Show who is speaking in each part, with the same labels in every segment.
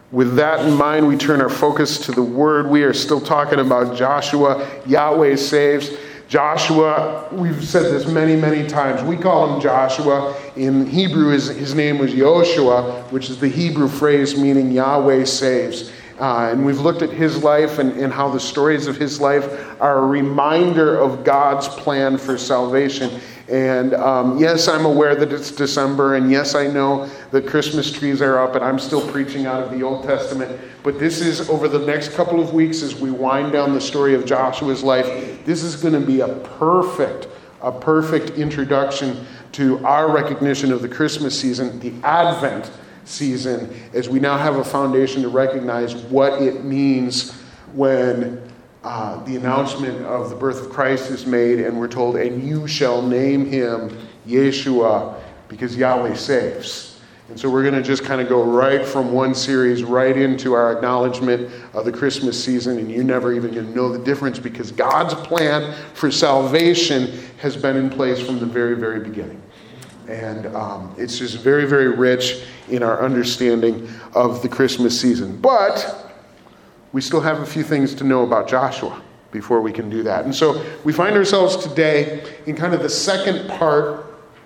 Speaker 1: With that in mind, we turn our focus to the Word. We are still talking about Joshua. Yahweh saves. Joshua, we've said this many, many times. We call him Joshua. In Hebrew, his name was Yoshua, which is the Hebrew phrase meaning Yahweh saves. And we've looked at his life and how the stories of his life are a reminder of God's plan for salvation. And yes, I'm aware that it's December, and yes, I know that Christmas trees are up, and I'm still preaching out of the Old Testament. But this is, over the next couple of weeks, as we wind down the story of Joshua's life, this is going to be a perfect introduction to our recognition of the Christmas season, the Advent season, as we now have a foundation to recognize what it means when the announcement of the birth of Christ is made, and we're told, and you shall name him Yeshua, because Yahweh saves. And so we're going to just kind of go right from one series right into our acknowledgement of the Christmas season, and you're never even going to know the difference, because God's plan for salvation has been in place from the very, very beginning. And it's just very, very rich in our understanding of the Christmas season. But we still have a few things to know about Joshua before we can do that. And so we find ourselves today in kind of the second part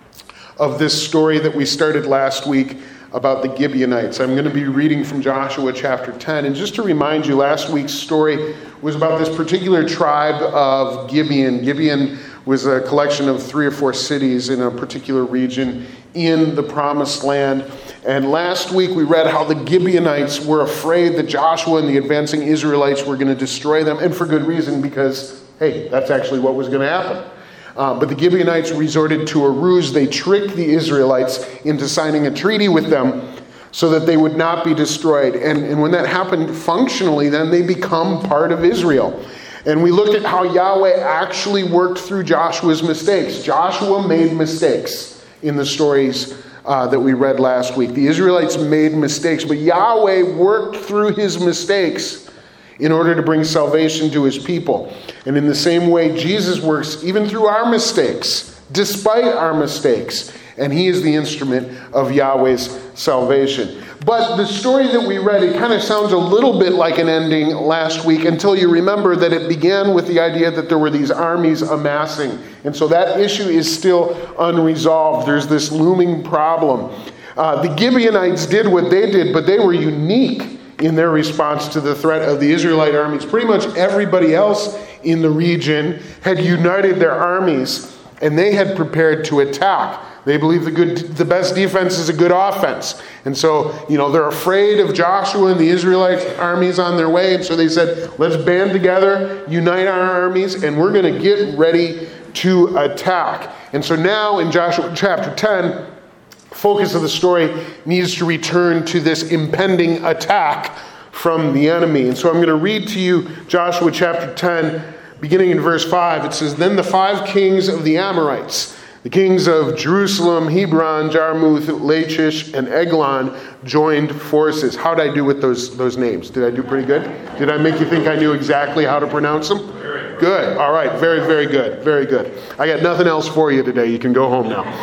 Speaker 1: of this story that we started last week about the Gibeonites. I'm going to be reading from Joshua chapter 10. And just to remind you, last week's story was about this particular tribe of Gibeon. Gibeon was a collection of 3 or 4 cities in a particular region in the Promised Land. And last week we read how the Gibeonites were afraid that Joshua and the advancing Israelites were going to destroy them, and for good reason, because, hey, that's actually what was going to happen. But the Gibeonites resorted to a ruse. They tricked the Israelites into signing a treaty with them so that they would not be destroyed. And when that happened functionally, then they become part of Israel. And we looked at how Yahweh actually worked through Joshua's mistakes. Joshua made mistakes in the stories that we read last week. The Israelites made mistakes, but Yahweh worked through his mistakes in order to bring salvation to his people. And in the same way, Jesus works even through our mistakes, despite our mistakes. And he is the instrument of Yahweh's salvation. But the story that we read, it kind of sounds a little bit like an ending last week, until you remember that it began with the idea that there were these armies amassing. And so that issue is still unresolved. There's this looming problem. The Gibeonites did what they did, but they were unique in their response to the threat of the Israelite armies. Pretty much everybody else in the region had united their armies, and they had prepared to attack. They believe the best defense is a good offense. And so, they're afraid of Joshua and the Israelite armies on their way. And so they said, let's band together, unite our armies, and we're going to get ready to attack. And so now in Joshua chapter 10, focus of the story needs to return to this impending attack from the enemy. And so I'm going to read to you Joshua chapter 10, beginning in verse 5. It says, Then the 5 kings of the Amorites, the kings of Jerusalem, Hebron, Jarmuth, Lachish, and Eglon, joined forces. How did I do with those names? Did I do pretty good? Did I make you think I knew exactly how to pronounce them? Good. All right. Very, very good. Very good. I got nothing else for you today. You can go home now.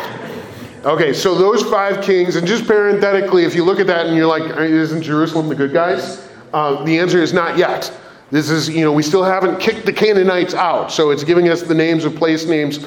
Speaker 1: Okay, so those 5 kings, and just parenthetically, if you look at that and you're like, isn't Jerusalem the good guys? The answer is not yet. This is, we still haven't kicked the Canaanites out. So it's giving us the names of place names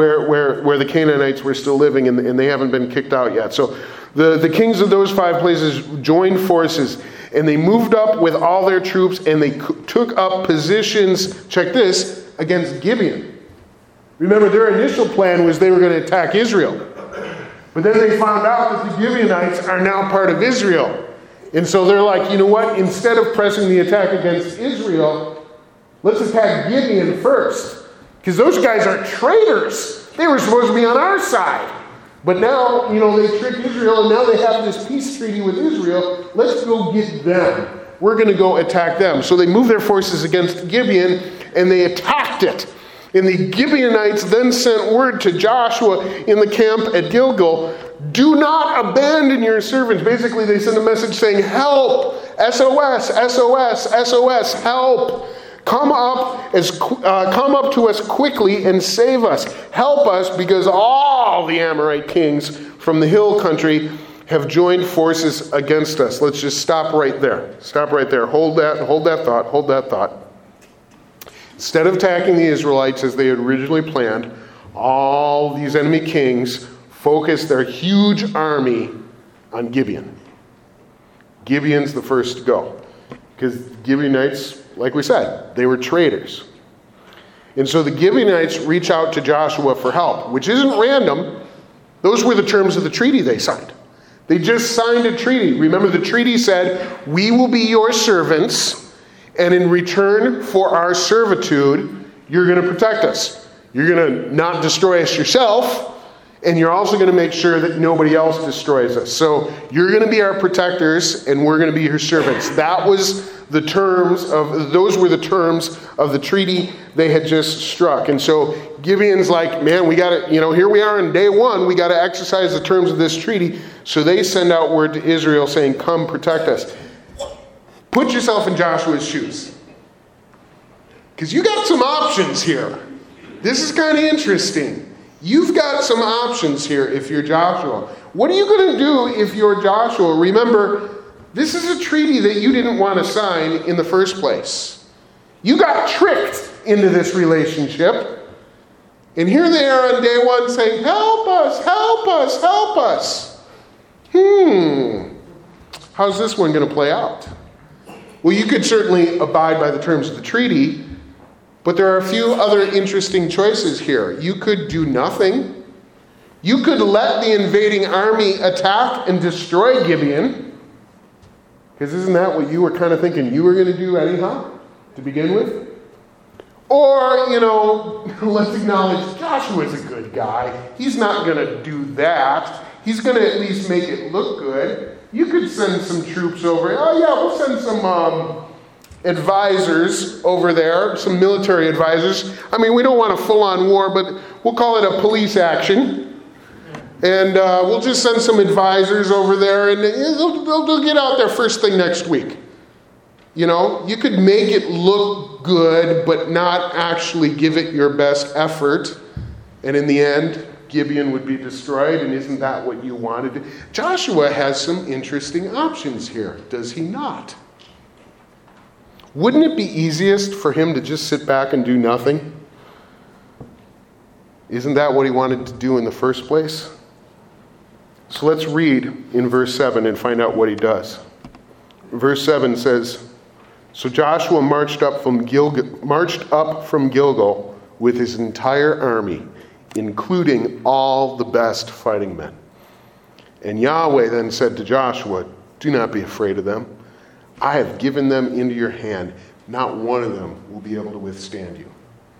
Speaker 1: where the Canaanites were still living, and they haven't been kicked out yet. So the kings of those 5 places joined forces, and they moved up with all their troops, and they took up positions, check this, against Gibeon. Remember, their initial plan was they were going to attack Israel. But then they found out that the Gibeonites are now part of Israel. And so they're like, you know what? Instead of pressing the attack against Israel, let's attack Gibeon first. Because those guys are traitors. They were supposed to be on our side. But now, they tricked Israel, and now they have this peace treaty with Israel. Let's go get them. We're going to go attack them. So they moved their forces against Gibeon, and they attacked it. And the Gibeonites then sent word to Joshua in the camp at Gilgal, do not abandon your servants. Basically, they sent a message saying, help, SOS, SOS, SOS, help. Come up to us quickly and save us. Help us, because all the Amorite kings from the hill country have joined forces against us. Let's just stop right there. Stop right there. Hold that thought. Instead of attacking the Israelites as they had originally planned, all these enemy kings focused their huge army on Gibeon. Gibeon's the first to go. Because Gibeonites, like we said, they were traitors. And so the Gibeonites reach out to Joshua for help, which isn't random. Those were the terms of the treaty they signed. They just signed a treaty. Remember, the treaty said, we will be your servants, and in return for our servitude, you're going to protect us. You're going to not destroy us yourself, and you're also going to make sure that nobody else destroys us. So you're going to be our protectors, and we're going to be your servants. Those were the terms of the treaty they had just struck. And so Gibeon's like, man, we got to, here we are on day one. We got to exercise the terms of this treaty. So they send out word to Israel saying, come protect us. Put yourself in Joshua's shoes. Because you got some options here. This is kind of interesting. You've got some options here if you're Joshua. What are you going to do if you're Joshua? Remember, this is a treaty that you didn't want to sign in the first place. You got tricked into this relationship. And here they are on day one saying, help us, help us, help us. How's this one going to play out? Well, you could certainly abide by the terms of the treaty, but there are a few other interesting choices here. You could do nothing. You could let the invading army attack and destroy Gibeon. Because isn't that what you were kind of thinking you were going to do anyhow, to begin with? Or, let's acknowledge Joshua's a good guy. He's not going to do that. He's going to at least make it look good. You could send some troops over. Oh, yeah, we'll send some advisors over there, some military advisors. I mean, we don't want a full-on war, but we'll call it a police action. And we'll just send some advisors over there, and they'll get out there first thing next week. You could make it look good, but not actually give it your best effort. And in the end, Gibeon would be destroyed, and isn't that what you wanted? Joshua has some interesting options here, does he not? Wouldn't it be easiest for him to just sit back and do nothing? Isn't that what he wanted to do in the first place? So let's read in verse 7 and find out what he does. Verse 7 says, so Joshua marched up from Gilgal with his entire army, including all the best fighting men. And Yahweh then said to Joshua, do not be afraid of them. I have given them into your hand. Not one of them will be able to withstand you.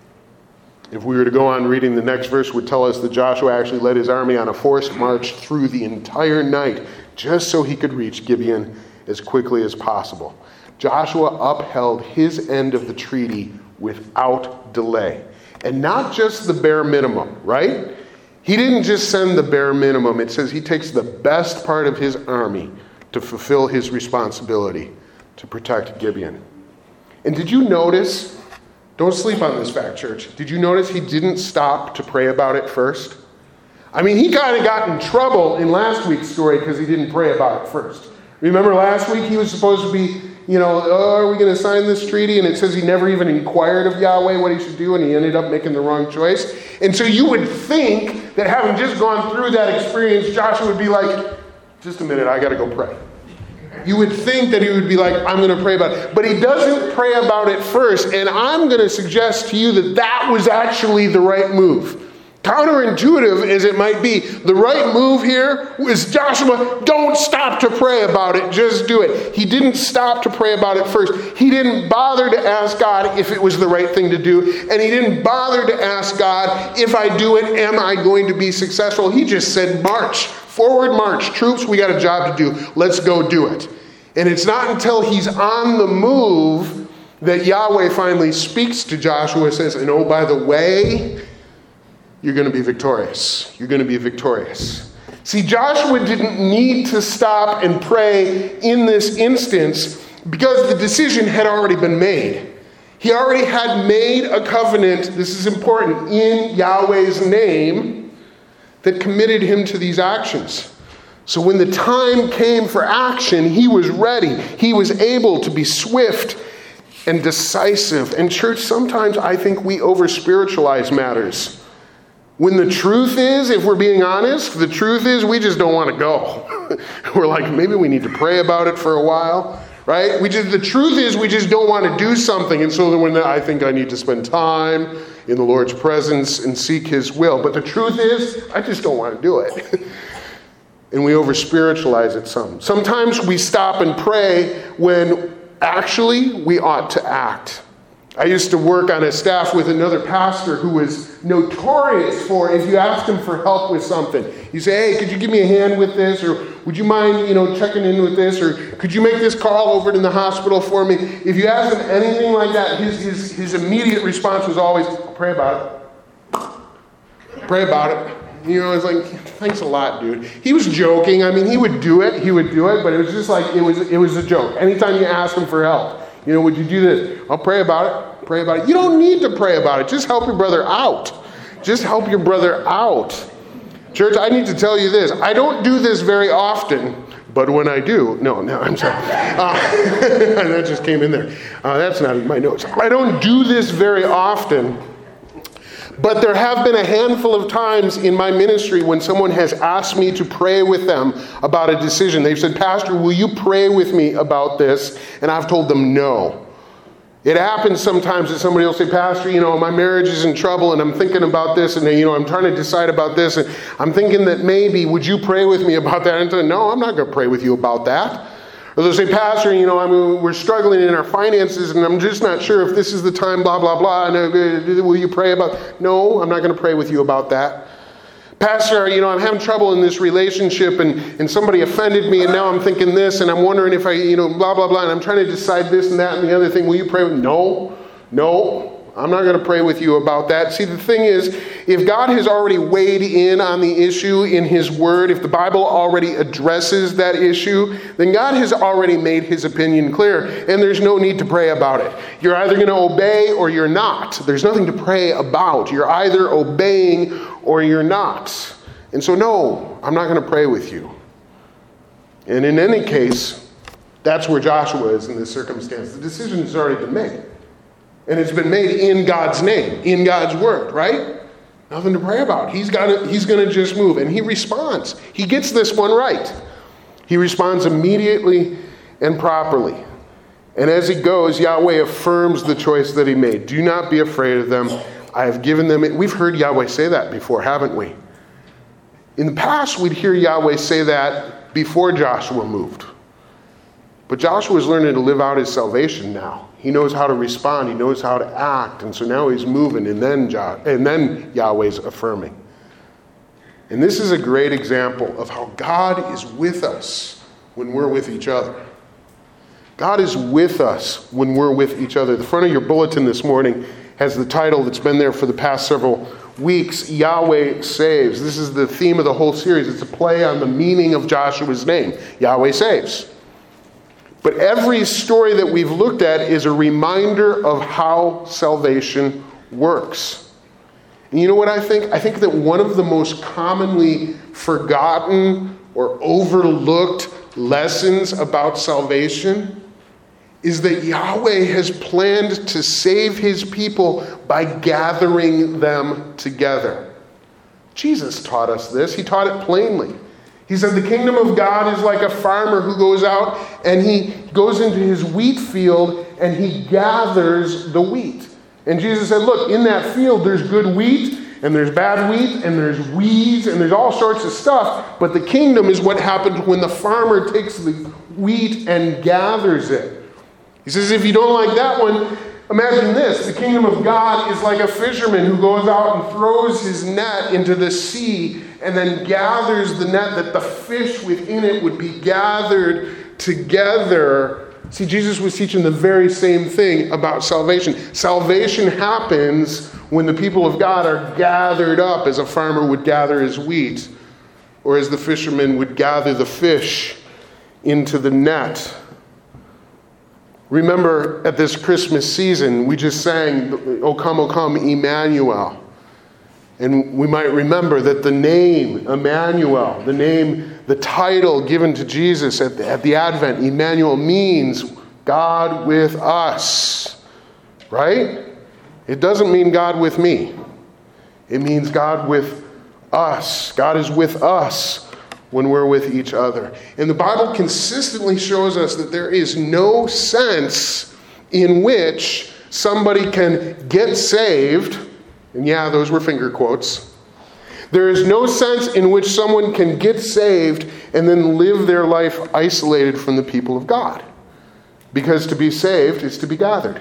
Speaker 1: If we were to go on reading, the next verse would tell us that Joshua actually led his army on a forced march through the entire night, just so he could reach Gibeon as quickly as possible. Joshua upheld his end of the treaty without delay. And not just the bare minimum, right? He didn't just send the bare minimum. It says he takes the best part of his army to fulfill his responsibility to protect Gibeon. And did you notice, don't sleep on this fact, church, did you notice he didn't stop to pray about it first? I mean, he kind of got in trouble in last week's story because he didn't pray about it first. Remember last week he was supposed to be, are we going to sign this treaty? And it says he never even inquired of Yahweh what he should do, and he ended up making the wrong choice. And so you would think that having just gone through that experience, Joshua would be like, just a minute, I got to go pray. You would think that he would be like, I'm going to pray about it. But he doesn't pray about it first. And I'm going to suggest to you that that was actually the right move. Counterintuitive as it might be, the right move here was Joshua, don't stop to pray about it, just do it. He didn't stop to pray about it first. He didn't bother to ask God if it was the right thing to do, and he didn't bother to ask God, if I do it, am I going to be successful? He just said, march, forward march, troops, we got a job to do, let's go do it. And it's not until he's on the move that Yahweh finally speaks to Joshua and says, and oh, by the way, you're going to be victorious. You're going to be victorious. See, Joshua didn't need to stop and pray in this instance because the decision had already been made. He already had made a covenant, this is important, in Yahweh's name that committed him to these actions. So when the time came for action, he was ready. He was able to be swift and decisive. And church, sometimes I think we over-spiritualize matters. When the truth is, if we're being honest, the truth is we just don't want to go. We're like, maybe we need to pray about it for a while, right? The truth is we just don't want to do something. And so when I think I need to spend time in the Lord's presence and seek his will. But the truth is, I just don't want to do it. And we over-spiritualize it some. Sometimes we stop and pray when actually we ought to act. I used to work on a staff with another pastor who was notorious for, if you ask him for help with something, you say, hey, could you give me a hand with this? Or would you mind, checking in with this? Or could you make this call over to the hospital for me? If you ask him anything like that, his immediate response was always, pray about it. Pray about it. It's like, thanks a lot, dude. He was joking. I mean, he would do it, but it was just like, it was a joke. Anytime you ask him for help, would you do this? I'll pray about it. Pray about it. You don't need to pray about it. Just help your brother out. Just help your brother out. Church, I need to tell you this. I don't do this very often, but when I do, no, I'm sorry. That just came in there. That's not in my notes. I don't do this very often, but there have been a handful of times in my ministry when someone has asked me to pray with them about a decision. They've said, Pastor, will you pray with me about this? And I've told them no. It happens sometimes that somebody will say, Pastor, my marriage is in trouble and I'm thinking about this and, I'm trying to decide about this and I'm thinking that maybe, would you pray with me about that? And I say, no, I'm not going to pray with you about that. Or they'll say, Pastor, we're struggling in our finances and I'm just not sure if this is the time, blah, blah, blah. And will you pray about? No, I'm not going to pray with you about that. Pastor, I'm having trouble in this relationship and somebody offended me and now I'm thinking this and I'm wondering if I, blah, blah, blah, and I'm trying to decide this and that and the other thing. Will you pray with me? No, I'm not going to pray with you about that. See, the thing is, if God has already weighed in on the issue in his word, if the Bible already addresses that issue, then God has already made his opinion clear and there's no need to pray about it. You're either going to obey or you're not. There's nothing to pray about. You're either obeying or you're not. And so, no, I'm not going to pray with you. And in any case, that's where Joshua is in this circumstance. The decision has already been made. And it's been made in God's name, in God's word, right? Nothing to pray about. He's going to just move. And he responds. He gets this one right. He responds immediately and properly. And as he goes, Yahweh affirms the choice that he made. Do not be afraid of them. I have given them. We've heard Yahweh say that before, haven't we? In the past, we'd hear Yahweh say that before Joshua moved. But Joshua is learning to live out his salvation now. He knows how to respond. He knows how to act. And so now he's moving, and then Yahweh's affirming. And this is a great example of how God is with us when we're with each other. God is with us when we're with each other. The front of your bulletin this morning has the title that's been there for the past several weeks, Yahweh Saves. This is the theme of the whole series. It's a play on the meaning of Joshua's name, Yahweh Saves. But every story that we've looked at is a reminder of how salvation works. And you know what I think? I think that one of the most commonly forgotten or overlooked lessons about salvation is that Yahweh has planned to save his people by gathering them together. Jesus taught us this. He taught it plainly. He said the kingdom of God is like a farmer who goes out and he goes into his wheat field and he gathers the wheat. And Jesus said, look, in that field there's good wheat and there's bad wheat and there's weeds and there's all sorts of stuff. But the kingdom is what happens when the farmer takes the wheat and gathers it. He says, if you don't like that one, imagine this. The kingdom of God is like a fisherman who goes out and throws his net into the sea and then gathers the net that the fish within it would be gathered together. See, Jesus was teaching the very same thing about salvation. Salvation happens when the people of God are gathered up as a farmer would gather his wheat or as the fisherman would gather the fish into the net. Remember, at this Christmas season, we just sang, O come, Emmanuel. And we might remember that the name Emmanuel, the name the title given to Jesus at the Advent, Emmanuel, means God with us, right? It doesn't mean God with me. It means God with us. God is with us when we're with each other. And the Bible consistently shows us that there is no sense in which somebody can get saved, and yeah, those were finger quotes. There is no sense in which someone can get saved and then live their life isolated from the people of God. Because to be saved is to be gathered.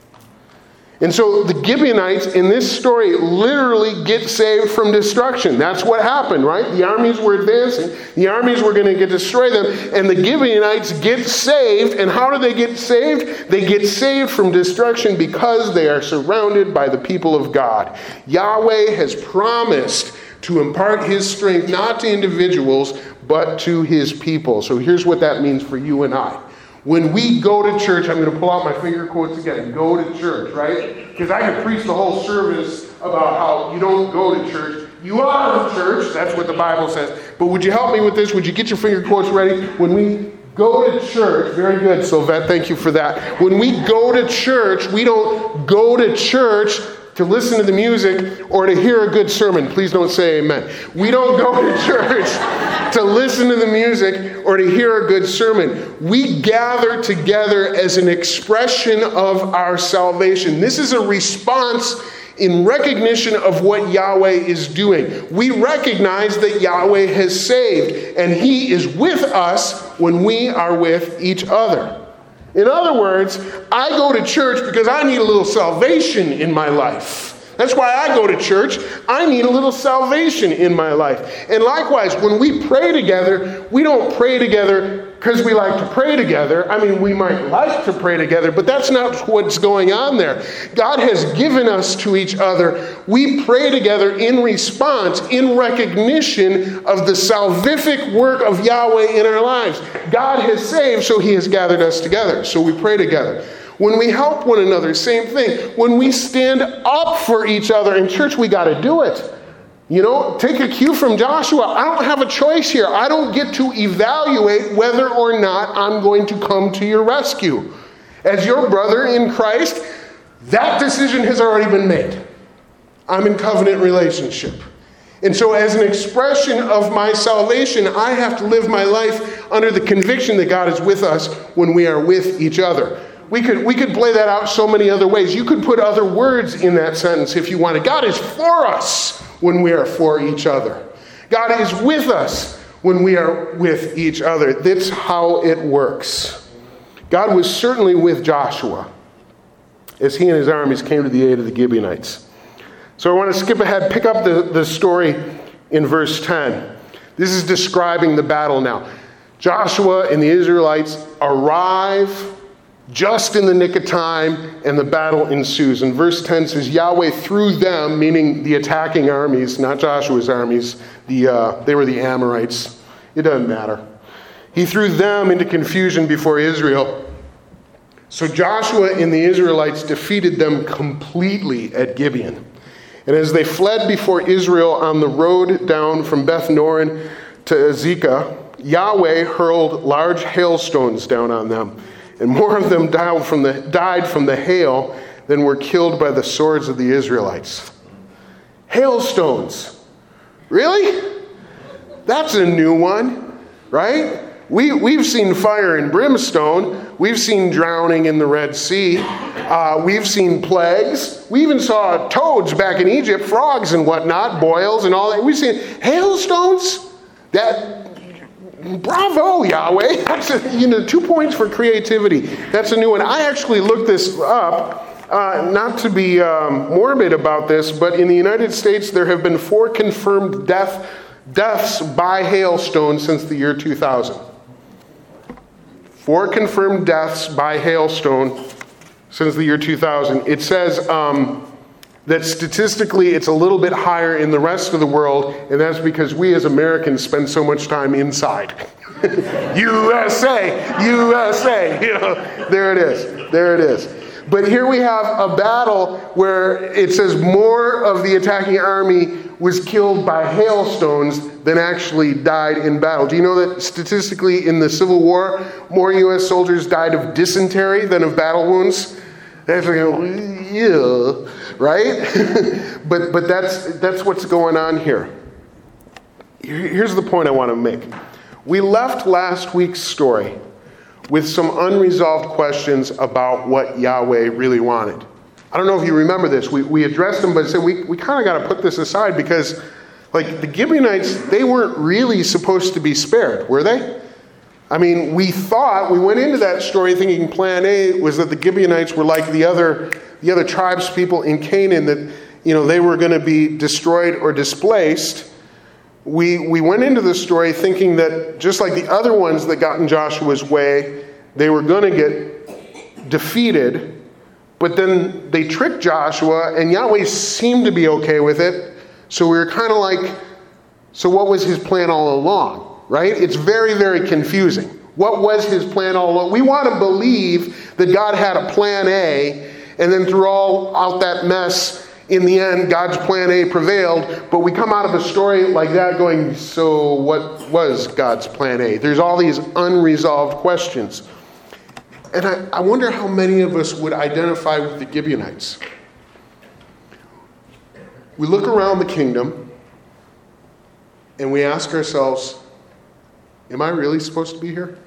Speaker 1: And so the Gibeonites in this story literally get saved from destruction. That's what happened, right? The armies were advancing. The armies were going to destroy them. And the Gibeonites get saved. And how do they get saved? They get saved from destruction because they are surrounded by the people of God. Yahweh has promised to impart his strength not to individuals, but to his people. So here's what that means for you and I. When we go to church, I'm going to pull out my finger quotes again. Go to church, right? Because I could preach the whole service about how you don't go to church. You are the church. That's what the Bible says. But would you help me with this? Would you get your finger quotes ready? When we go to church, very good, Sylvette, thank you for that. When we go to church, we don't go to church to listen to the music or to hear a good sermon. Please don't say amen. We don't go to church to listen to the music or to hear a good sermon. We gather together as an expression of our salvation. This is a response in recognition of what Yahweh is doing. We recognize that Yahweh has saved, and he is with us when we are with each other. In other words, I go to church because I need a little salvation in my life. That's why I go to church. I need a little salvation in my life. And likewise, when we pray together, we don't pray together because we like to pray together. I mean, we might like to pray together, but that's not what's going on there. God has given us to each other. We pray together in response, in recognition of the salvific work of Yahweh in our lives. God has saved, so he has gathered us together. So we pray together. When we help one another, same thing. When we stand up for each other in church, we got to do it. You know, take a cue from Joshua. I don't have a choice here. I don't get to evaluate whether or not I'm going to come to your rescue. As your brother in Christ, that decision has already been made. I'm in covenant relationship. And so as an expression of my salvation, I have to live my life under the conviction that God is with us when we are with each other. We could play that out so many other ways. You could put other words in that sentence if you wanted. God is for us when we are for each other. God is with us when we are with each other. That's how it works. God was certainly with Joshua as he and his armies came to the aid of the Gibeonites. So I want to skip ahead, pick up the story in verse 10. This is describing the battle now. Joshua and the Israelites arrive just in the nick of time, and the battle ensues. And verse 10 says, Yahweh threw them, meaning the attacking armies, not Joshua's armies. They were the Amorites. It doesn't matter. He threw them into confusion before Israel. So Joshua and the Israelites defeated them completely at Gibeon. And as they fled before Israel on the road down from Beth Noran to Azekah, Yahweh hurled large hailstones down on them. And more of them died from the hail than were killed by the swords of the Israelites. Hailstones. Really? That's a new one, right? We've seen fire and brimstone. We've seen drowning in the Red Sea. We've seen plagues. We even saw toads back in Egypt, frogs and whatnot, boils and all that. We've seen hailstones. Bravo, Yahweh. That's 2 points for creativity. That's a new one. I actually looked this up, not to be morbid about this, but in the United States, there have been 4 confirmed deaths by hailstone since the year 2000. 4 confirmed deaths by hailstone since the year 2000. It says that statistically it's a little bit higher in the rest of the world, and that's because we as Americans spend so much time inside. USA, there it is. But here we have a battle where it says more of the attacking army was killed by hailstones than actually died in battle. Do you know that statistically in the Civil War, more U.S. soldiers died of dysentery than of battle wounds? That's like, yeah, right? but that's what's going on here. Here's the point I want to make. We left last week's story with some unresolved questions about what Yahweh really wanted. I don't know if you remember this. We addressed them, but said we kind of got to put this aside because, like, the Gibeonites, they weren't really supposed to be spared, were they? I mean, we went into that story thinking plan A was that the Gibeonites were like the other tribes people in Canaan, that, you know, they were going to be destroyed or displaced. We went into the story thinking that just like the other ones that got in Joshua's way, they were going to get defeated, but then they tricked Joshua, and Yahweh seemed to be okay with it. So we were kind of like, so what was his plan all along, right? It's very, very confusing. What was his plan all along? We want to believe that God had a plan A, and then through all out that mess, in the end, God's plan A prevailed, but we come out of a story like that going, so what was God's plan A? There's all these unresolved questions. And I wonder how many of us would identify with the Gibeonites. We look around the kingdom and we ask ourselves, am I really supposed to be here?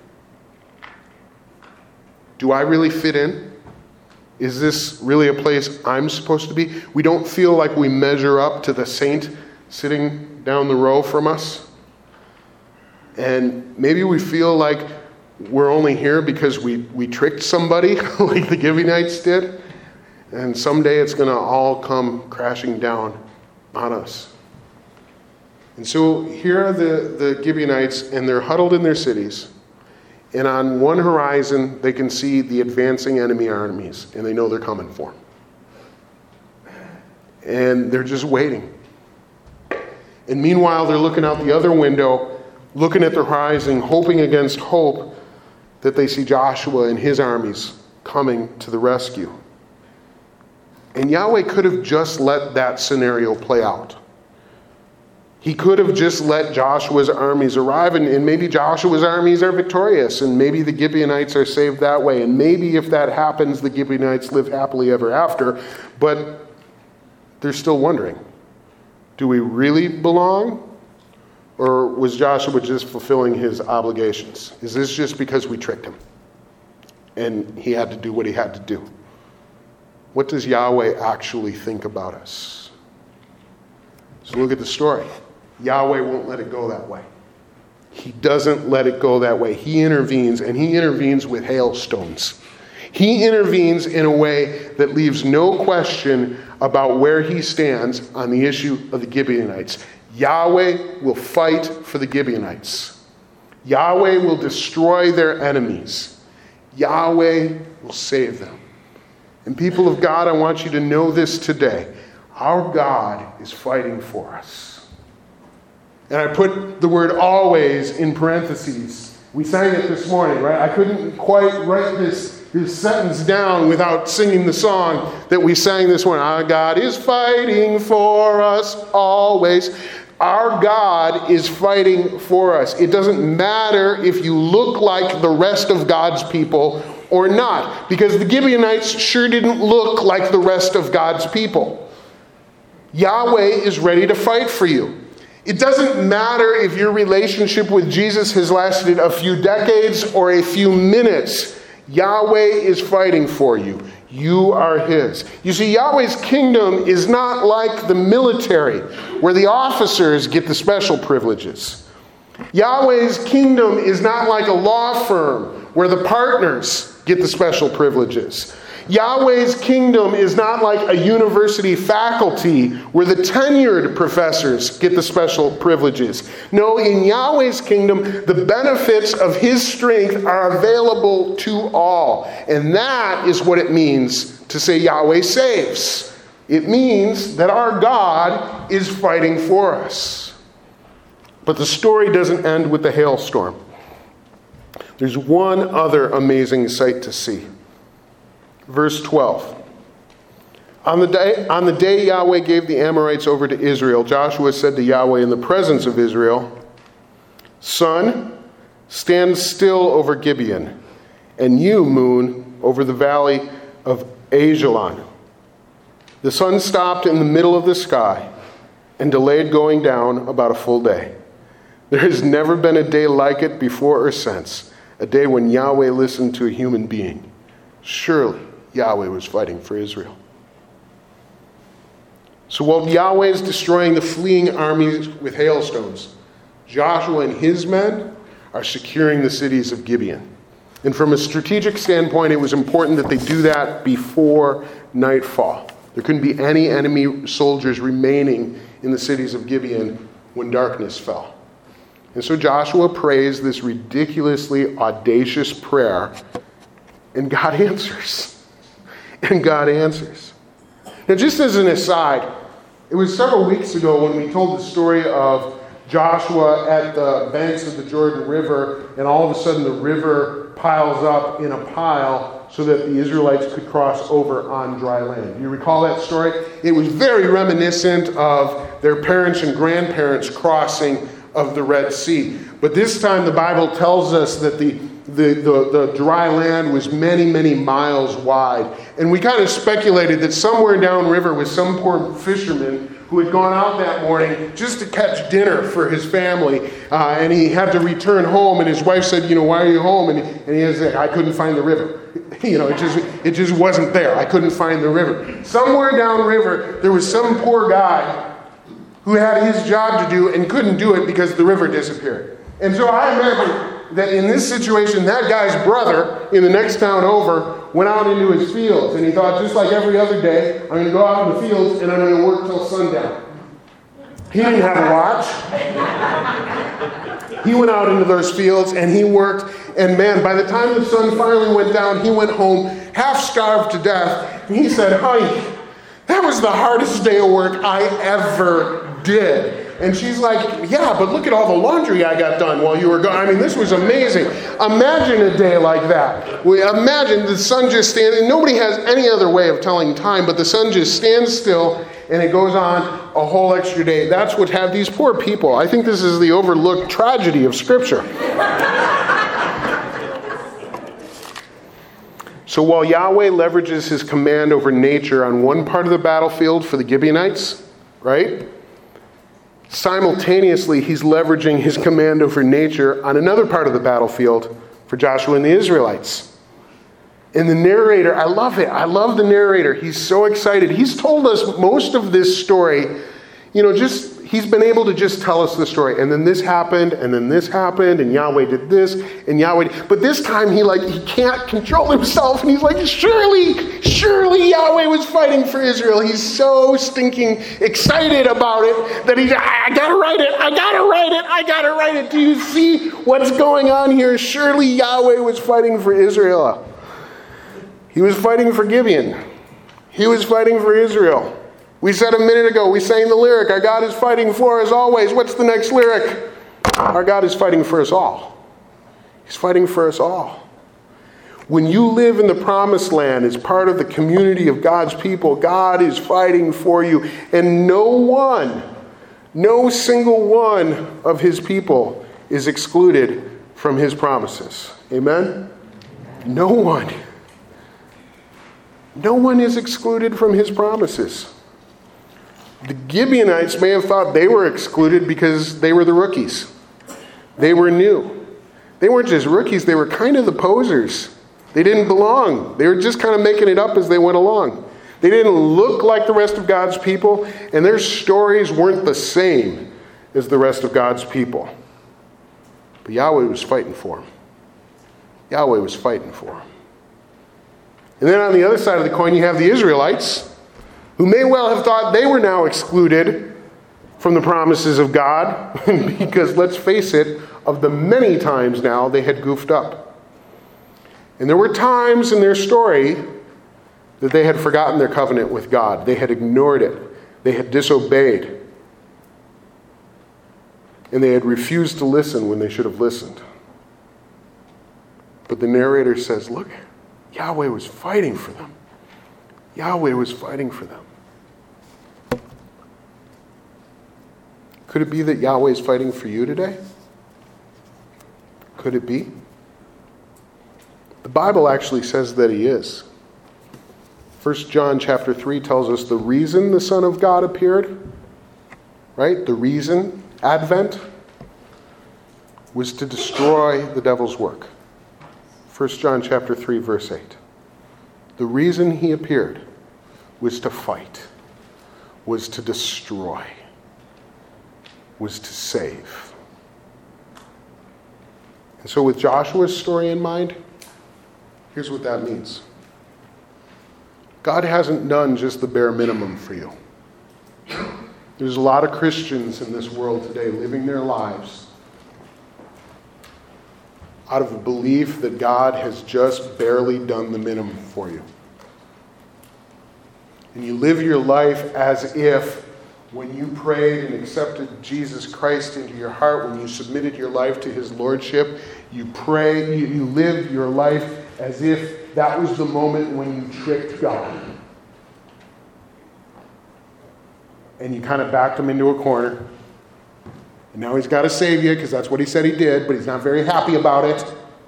Speaker 1: Do I really fit in? Is this really a place I'm supposed to be? We don't feel like we measure up to the saint sitting down the row from us. And maybe we feel like we're only here because we tricked somebody like the Gibeonites did. And someday it's going to all come crashing down on us. And so here are the Gibeonites, and they're huddled in their cities. And on one horizon, they can see the advancing enemy armies, and they know they're coming for them. And they're just waiting. And meanwhile, they're looking out the other window, looking at the horizon, hoping against hope that they see Joshua and his armies coming to the rescue. And Yahweh could have just let that scenario play out. He could have just let Joshua's armies arrive, and maybe Joshua's armies are victorious, and maybe the Gibeonites are saved that way, and maybe if that happens, the Gibeonites live happily ever after. But they're still wondering, do we really belong? Or was Joshua just fulfilling his obligations? Is this just because we tricked him and he had to do what he had to do? What does Yahweh actually think about us? So look at the story. Yahweh won't let it go that way. He doesn't let it go that way. He intervenes, and he intervenes with hailstones. He intervenes in a way that leaves no question about where he stands on the issue of the Gibeonites. Yahweh will fight for the Gibeonites. Yahweh will destroy their enemies. Yahweh will save them. And people of God, I want you to know this today. Our God is fighting for us. And I put the word always in parentheses. We sang it this morning, right? I couldn't quite write this sentence down without singing the song that we sang this morning. Our God is fighting for us always. Our God is fighting for us. It doesn't matter if you look like the rest of God's people or not, because the Gibeonites sure didn't look like the rest of God's people. Yahweh is ready to fight for you. It doesn't matter if your relationship with Jesus has lasted a few decades or a few minutes. Yahweh is fighting for you. You are his. You see, Yahweh's kingdom is not like the military, where the officers get the special privileges. Yahweh's kingdom is not like a law firm, where the partners get the special privileges. Yahweh's kingdom is not like a university faculty where the tenured professors get the special privileges. No, in Yahweh's kingdom, the benefits of his strength are available to all. And that is what it means to say Yahweh saves. It means that our God is fighting for us. But the story doesn't end with the hailstorm. There's one other amazing sight to see. verse 12. On the day Yahweh gave the Amorites over to Israel, Joshua said to Yahweh in the presence of Israel, "Sun, stand still over Gibeon, and you, moon, over the valley of Ajalon." The sun stopped in the middle of the sky and delayed going down about a full day. There has never been a day like it before or since, a day when Yahweh listened to a human being. Surely Yahweh was fighting for Israel. So while Yahweh is destroying the fleeing armies with hailstones, Joshua and his men are securing the cities of Gibeon. And from a strategic standpoint, it was important that they do that before nightfall. There couldn't be any enemy soldiers remaining in the cities of Gibeon when darkness fell. And so Joshua prays this ridiculously audacious prayer, and God answers. And God answers. Now, just as an aside, it was several weeks ago when we told the story of Joshua at the banks of the Jordan River, and all of a sudden the river piles up in a pile so that the Israelites could cross over on dry land. Do you recall that story? It was very reminiscent of their parents and grandparents crossing of the Red Sea. But this time the Bible tells us that the dry land was many, many miles wide. And we kind of speculated that somewhere downriver was some poor fisherman who had gone out that morning just to catch dinner for his family. And he had to return home, and his wife said, "Why are you home?" And he said, "I couldn't find the river." It just wasn't there. I couldn't find the river. Somewhere downriver, there was some poor guy who had his job to do and couldn't do it because the river disappeared. And so I imagine that in this situation, that guy's brother in the next town over went out into his fields, and he thought, just like every other day, I'm going to go out in the fields and I'm going to work till sundown. He didn't have a watch. He went out into those fields and he worked, and man, by the time the sun finally went down, he went home half starved to death, and he said, "Honey, that was the hardest day of work I ever did." And she's like, "Yeah, but look at all the laundry I got done while you were gone. I mean, this was amazing." Imagine a day like that. Imagine the sun just standing. Nobody has any other way of telling time, but the sun just stands still and it goes on a whole extra day. That's what have these poor people. I think this is the overlooked tragedy of Scripture. So while Yahweh leverages his command over nature on one part of the battlefield for the Gibeonites, right? Simultaneously, he's leveraging his command over nature on another part of the battlefield for Joshua and the Israelites. And the narrator, I love it. I love the narrator. He's so excited. He's told us most of this story, he's been able to just tell us the story. And then this happened, and then this happened, and Yahweh did this, and Yahweh. But this time he can't control himself, and he's like, surely Yahweh was fighting for Israel. He's so stinking excited about it that I gotta write it. Do you see what's going on here? Surely Yahweh was fighting for Israel. He was fighting for Gibeon. He was fighting for Israel. We said a minute ago, we sang the lyric, our God is fighting for us always. What's the next lyric? Our God is fighting for us all. He's fighting for us all. When you live in the promised land as part of the community of God's people, God is fighting for you. And no single one of his people is excluded from his promises. Amen? No one. No one is excluded from his promises. The Gibeonites may have thought they were excluded because they were the rookies. They were new. They weren't just rookies, they were kind of the posers. They didn't belong. They were just kind of making it up as they went along. They didn't look like the rest of God's people, and their stories weren't the same as the rest of God's people. But Yahweh was fighting for them. Yahweh was fighting for them. And then on the other side of the coin, you have the Israelites, who may well have thought they were now excluded from the promises of God, because let's face it, of the many times now they had goofed up. And there were times in their story that they had forgotten their covenant with God. They had ignored it. They had disobeyed. And they had refused to listen when they should have listened. But the narrator says, look, Yahweh was fighting for them. Yahweh was fighting for them. Could it be that Yahweh is fighting for you today? Could it be? The Bible actually says that he is. 1 John chapter 3 tells us the reason the Son of God appeared, right? The reason, Advent, was to destroy the devil's work. 1 John chapter 3 verse 8. The reason he appeared was to fight, was to destroy, was to save. And so with Joshua's story in mind, here's what that means. God hasn't done just the bare minimum for you. There's a lot of Christians in this world today living their lives out of a belief that God has just barely done the minimum for you. And you live your life as if when you prayed and accepted Jesus Christ into your heart, when you submitted your life to his lordship, you live your life as if that was the moment when you tricked God. And you kind of backed him into a corner. And now he's got to save you because that's what he said he did, but he's not very happy about it.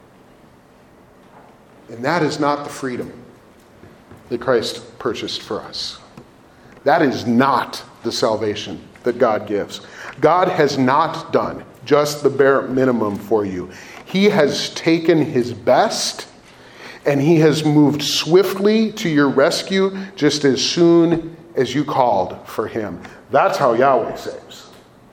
Speaker 1: And that is not the freedom that Christ purchased for us. That is not the salvation that God gives. God has not done just the bare minimum for you. He has taken his best and he has moved swiftly to your rescue just as soon as you called for him. That's how Yahweh saves.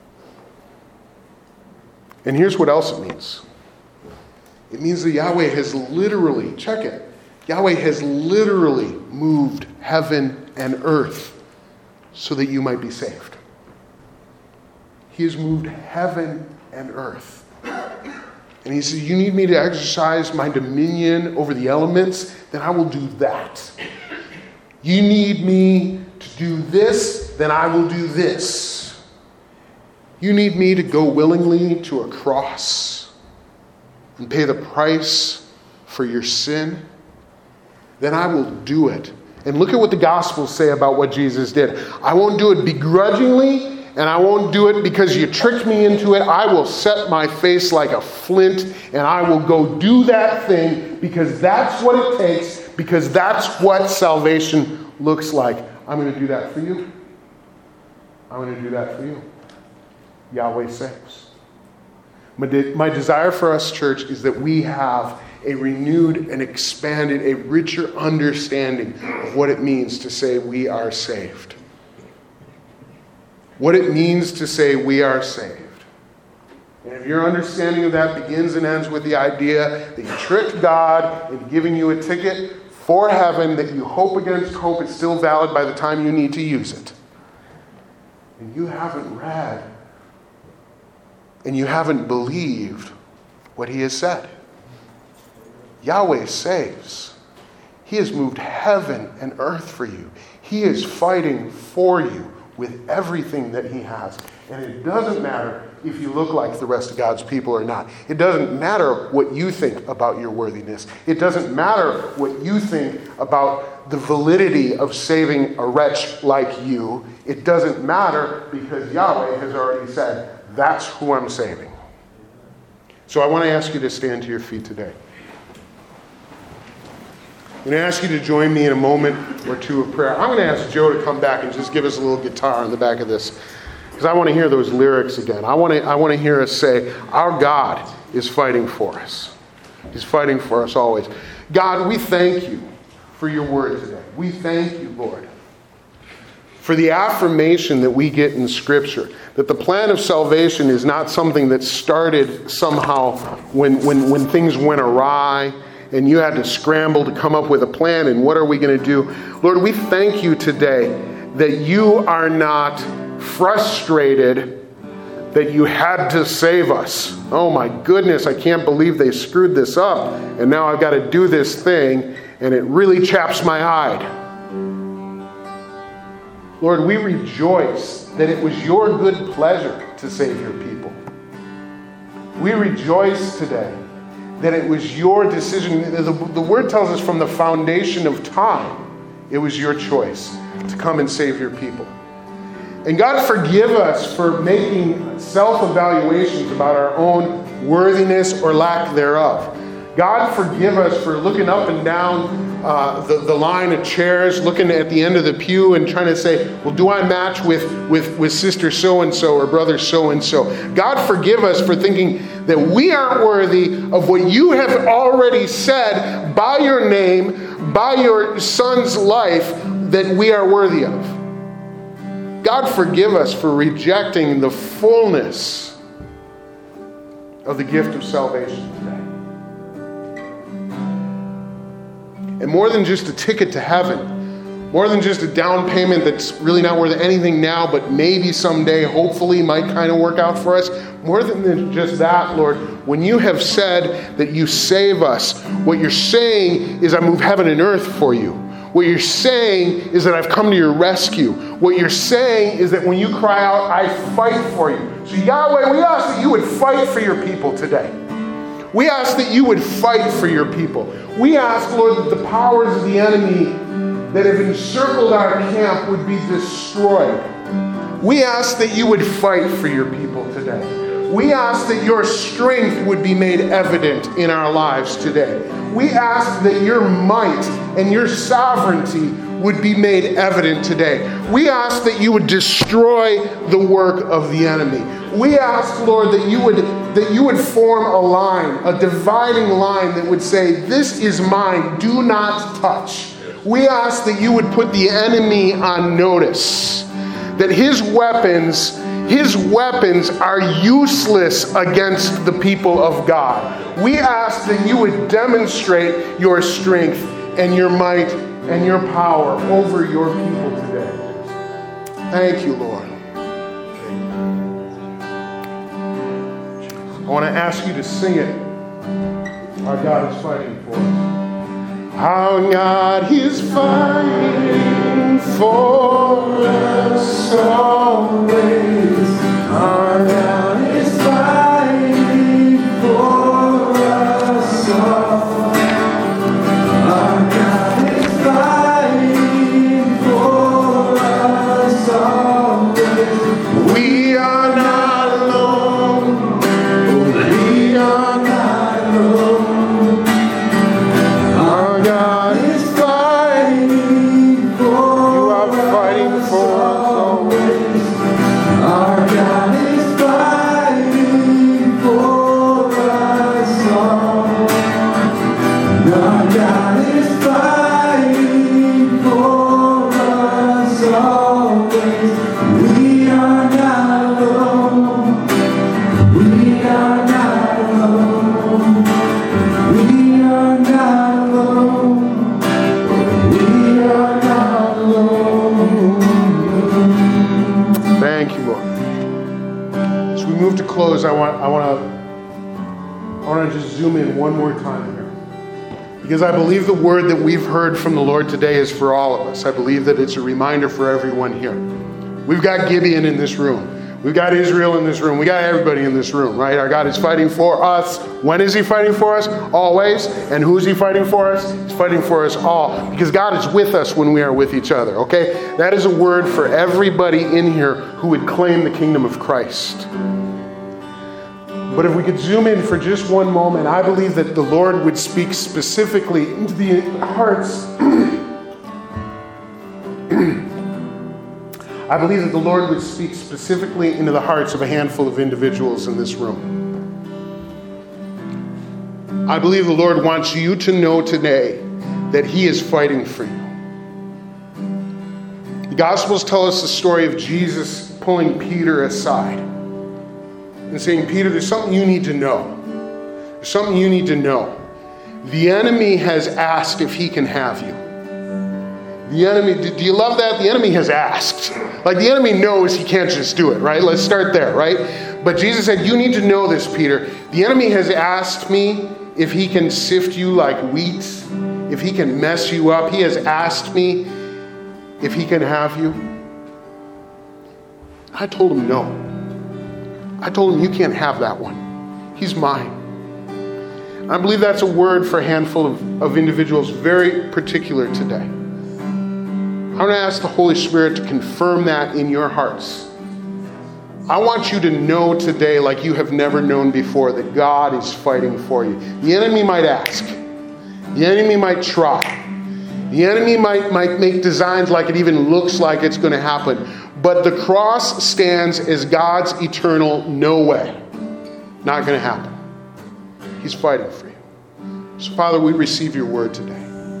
Speaker 1: And here's what else it means. It means that Yahweh has literally, check it, Yahweh has literally moved heaven and earth so that you might be saved. He has moved heaven and earth. And he says, you need me to exercise my dominion over the elements? Then I will do that. You need me to do this? Then I will do this. You need me to go willingly to a cross and pay the price for your sin? Then I will do it. And look at what the Gospels say about what Jesus did. I won't do it begrudgingly, and I won't do it because you tricked me into it. I will set my face like a flint, and I will go do that thing because that's what it takes, because that's what salvation looks like. I'm going to do that for you. I'm going to do that for you. Yahweh saves. My desire for us, church, is that we have a renewed and expanded, a richer understanding of what it means to say we are saved. What it means to say we are saved. And if your understanding of that begins and ends with the idea that you tricked God into giving you a ticket for heaven, that you hope against hope is still valid by the time you need to use it, and you haven't read and you haven't believed what he has said. Yahweh saves. He has moved heaven and earth for you. He is fighting for you with everything that he has. And it doesn't matter if you look like the rest of God's people or not. It doesn't matter what you think about your worthiness. It doesn't matter what you think about the validity of saving a wretch like you. It doesn't matter because Yahweh has already said, that's who I'm saving. So I want to ask you to stand to your feet today. I'm going to ask you to join me in a moment or two of prayer. I'm going to ask Joe to come back and just give us a little guitar on the back of this, because I want to hear those lyrics again. I want to hear us say, our God is fighting for us. He's fighting for us always. God, we thank you for your word today. We thank you, Lord, for the affirmation that we get in Scripture, that the plan of salvation is not something that started somehow when things went awry and you had to scramble to come up with a plan and what are we going to do? Lord, we thank you today that you are not frustrated that you had to save us. Oh my goodness, I can't believe they screwed this up and now I've got to do this thing and it really chaps my hide. Lord, we rejoice that it was your good pleasure to save your people. We rejoice today that it was your decision. The word tells us from the foundation of time, it was your choice to come and save your people. And God forgive us for making self-evaluations about our own worthiness or lack thereof. God forgive us for looking up and down the line of chairs, looking at the end of the pew and trying to say, well, do I match with sister so-and-so or brother so-and-so? God forgive us for thinking that we aren't worthy of what you have already said by your name, by your son's life, that we are worthy of. God forgive us for rejecting the fullness of the gift of salvation today. And more than just a ticket to heaven, more than just a down payment that's really not worth anything now, but maybe someday, hopefully, might kind of work out for us, more than just that, Lord, when you have said that you save us, what you're saying is I move heaven and earth for you. What you're saying is that I've come to your rescue. What you're saying is that when you cry out, I fight for you. So Yahweh, we ask that you would fight for your people today. We ask that you would fight for your people. We ask, Lord, that the powers of the enemy that have encircled our camp would be destroyed. We ask that you would fight for your people today. We ask that your strength would be made evident in our lives today. We ask that your might and your sovereignty would be made evident today. We ask that you would destroy the work of the enemy. We ask, Lord, that you would form a line, a dividing line that would say, this is mine, do not touch. We ask that you would put the enemy on notice, that his weapons are useless against the people of God. We ask that you would demonstrate your strength and your might and your power over your people today. Thank you, Lord. I want to ask you to sing it. Our God is fighting for us. Our God is fighting for us always. Our God is fighting for us always. Our God is fighting for us always. We are not alone. We are not alone. Our God is fighting for us. You are fighting for us always. Our God is fighting for us always. Our God is fighting for us always. We are not alone. We are not alone. We are not alone. We are not alone. Thank you, Lord. As we move to close, I want to just zoom in one more time here. Because I believe the word that we've heard from the Lord today is for all of us. I believe that it's a reminder for everyone here. We've got Gibeon in this room. We've got Israel in this room. We got everybody in this room, right? Our God is fighting for us. When is he fighting for us? Always. And who is he fighting for us? He's fighting for us all. Because God is with us when we are with each other, okay? That is a word for everybody in here who would claim the kingdom of Christ. But if we could zoom in for just one moment, I believe that the Lord would speak specifically into the hearts. I believe that the Lord would speak specifically into the hearts of a handful of individuals in this room. I believe the Lord wants you to know today that he is fighting for you. The Gospels tell us the story of Jesus pulling Peter aside and saying, Peter, there's something you need to know. There's something you need to know. The enemy has asked if he can have you. The enemy, do you love that? The enemy has asked. Like the enemy knows he can't just do it, right? Let's start there, right? But Jesus said, you need to know this, Peter. The enemy has asked me if he can sift you like wheat, if he can mess you up. He has asked me if he can have you. I told him no. I told him, you can't have that one. He's mine. I believe that's a word for a handful of individuals very particular today. I'm going to ask the Holy Spirit to confirm that in your hearts. I want you to know today, like you have never known before, that God is fighting for you. The enemy might ask. The enemy might try. The enemy might make designs like it even looks like it's going to happen. But the cross stands as God's eternal no way. Not going to happen. He's fighting for you. So, Father, we receive your word today.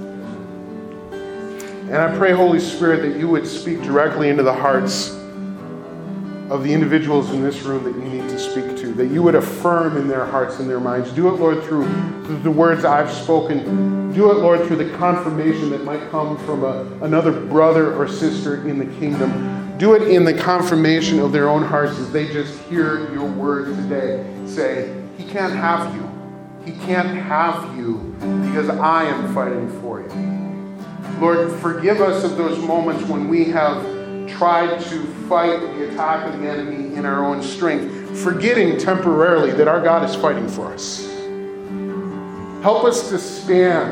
Speaker 1: And I pray, Holy Spirit, that you would speak directly into the hearts of the individuals in this room that you need to speak to, that you would affirm in their hearts and their minds. Do it, Lord, through the words I've spoken. Do it, Lord, through the confirmation that might come from another brother or sister in the kingdom. Do it in the confirmation of their own hearts as they just hear your word today. Say, he can't have you. He can't have you because I am fighting for you. Lord, forgive us of those moments when we have tried to fight the attack of the enemy in our own strength, forgetting temporarily that our God is fighting for us. Help us to stand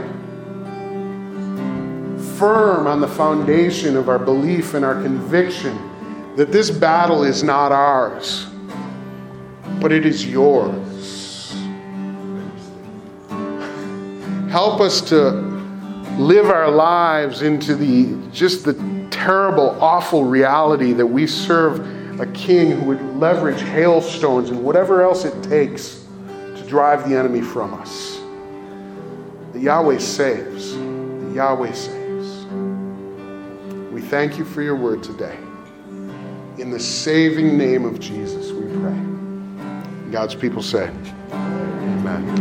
Speaker 1: firm on the foundation of our belief and our conviction that this battle is not ours, but it is yours. Help us to live our lives into the terrible, awful reality that we serve a king who would leverage hailstones and whatever else it takes to drive the enemy from us. That Yahweh saves. That Yahweh saves. We thank you for your word today. In the saving name of Jesus, we pray. God's people say, amen.